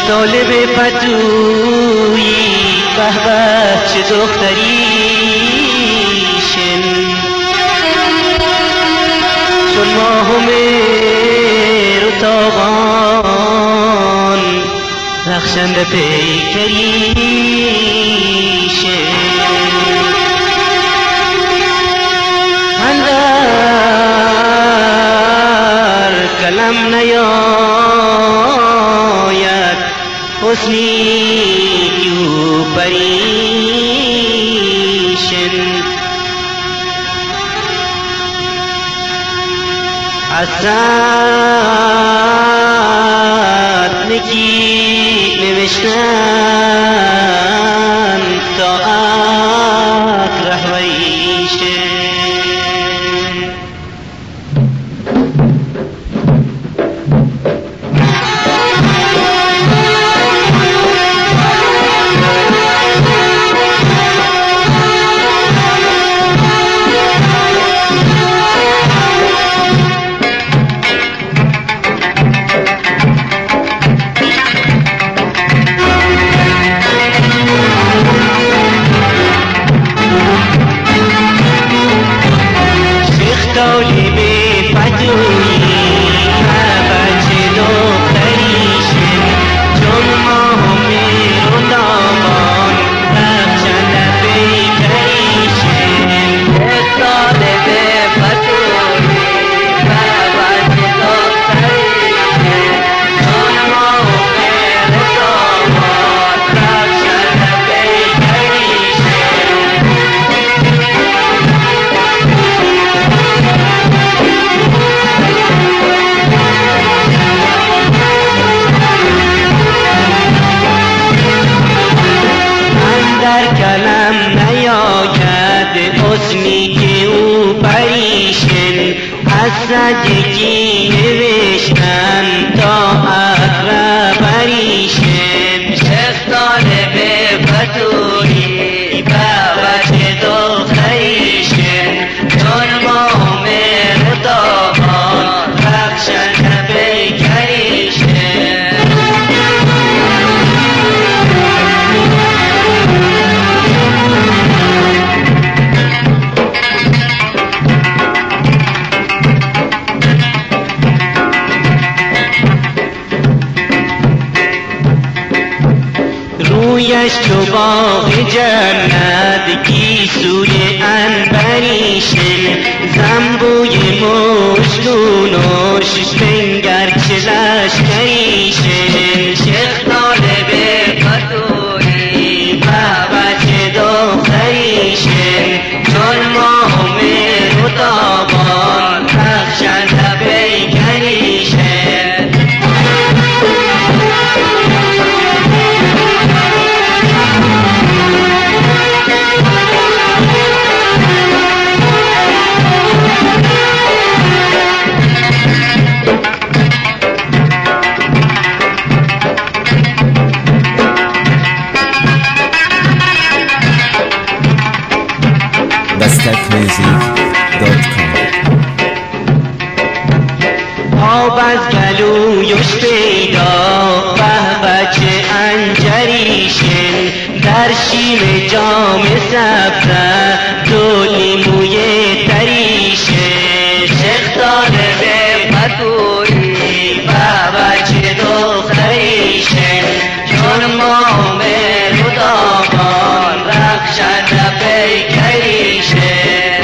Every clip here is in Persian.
طالب پتویی به به چه دختریشن چون ماه و مهر و تابان رخشنده پیکریشن اندر کلم نیاید حسنی کیو پریشن حسد نکی نوشتن تا رهبریشن حسدی نوشتن تا رهبریشن شیخ طالب پتویی به وجه دختریشن چون ماه و مهر و تابان رخشنده پیکریشن رویش تو باغ جنت گیسوی عنبریشن زنبوی مشکونش بنگر چه لشکریشن شیخ طالب پتویی به وجه دختریشن چون ماه و مهر و تابان رخشنده پیکریشن آب از گلویش پیدا به بچه انجریشن در شیر جام سبزه دو لیموی تریشن شیخ طالب پتویی به بچه دختریشن چون ماه و مهر و تابان رخشنده پیکریشن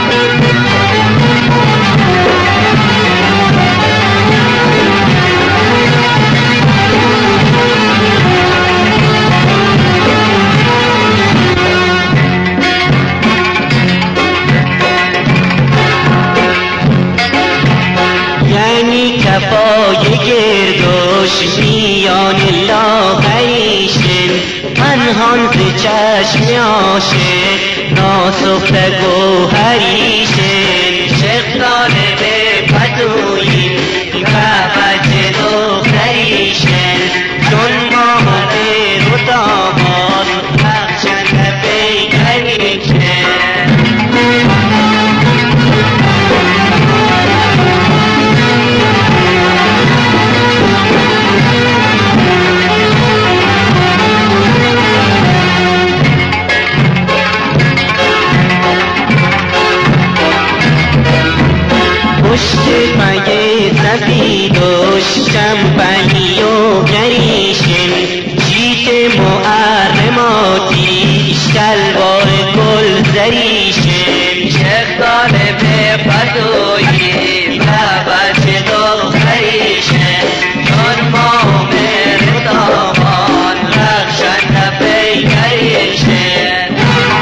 کفای گردوش میان لاغریشن پنهان ز چشم عاشق ناسخته گوهریشن شیخ طالب پتویی به وجه دختریشن چون ماه و مهر و تابان رخشنده پیکریشن سفید و شمپنی و گریشن جیت معرماتی شلوار گل زریشن شیخ طالب پتویی و بچه دختریشن چون ماه مردامان رخشنده پیکریشن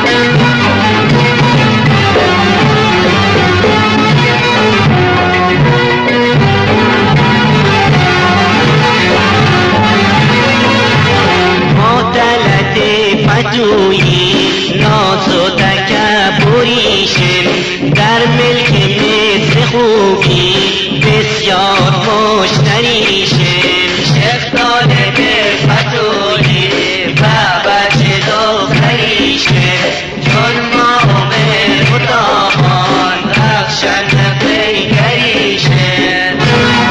فتویی ناز و تکبریشن در ملک مصر خوبی بسیار مشتریشن شیخ طالب فتویی و بچه دختریشن چون ماه مردامان رخشنده پیکریشن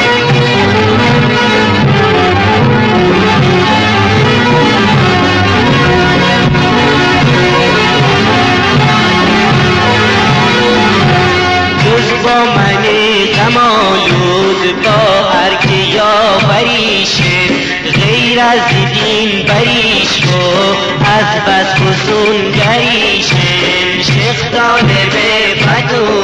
با من غمالود با ارگ یاوریشن غیر از دین بریش و از بس فسون گریشن شیخ طالب فتویی